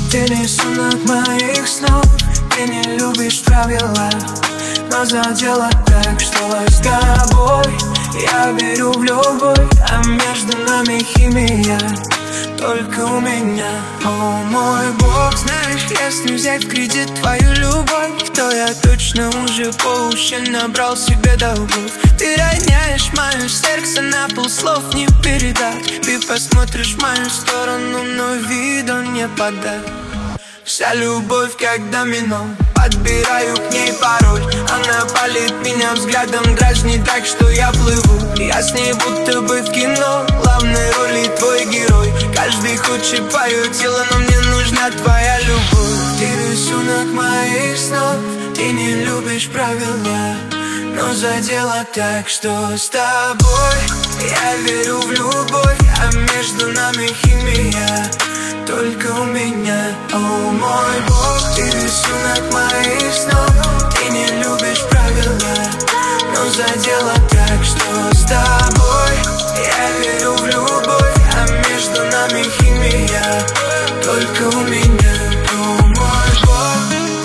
Ты рисунок моих снов. Ты не любишь правила, но задела так, что с тобой я верю в любовь, а между нами химия только у меня. О мой Бог, знаешь, если взять в кредит твою любовь, то я точно уже по уши набрал себе долгов. Ты роняешь мое сердце, на полслов не передать. Ты посмотришь в мою сторону, но виду не подать. Вся любовь как домино, подбираю к ней пароль. Она палит меня взглядом, дразнит так, что я плыву. Я с ней будто бы в кино, главной роли твой герой. Каждый хочет твое тело, но мне нужна твоя любовь. Ты рисунок моих снов. Ты не любишь правила, но задела так, что с тобой я верю в любовь, а между нами химия только у меня. О мой Бог, ты рисунок моих снов. Ты не любишь правила, но задела так, что с тобой я верю в любовь, а между нами химия только у меня. О мой Бог.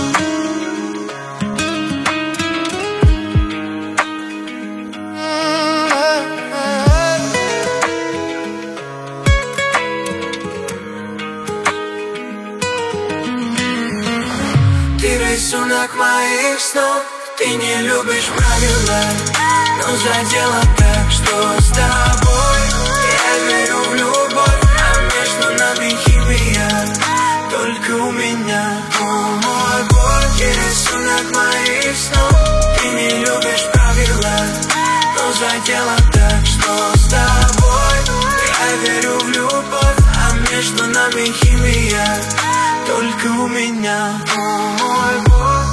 Ты рисунок моих снов. Ты не любишь правила, но задела так, что с тобой я верю в любовь, а между нами химия только у меня. О мой Бог, ты рисунок моих снов. Ты не любишь правила, но задела так, что с тобой я верю в любовь, а между нами химия только у меня. О мой Бог.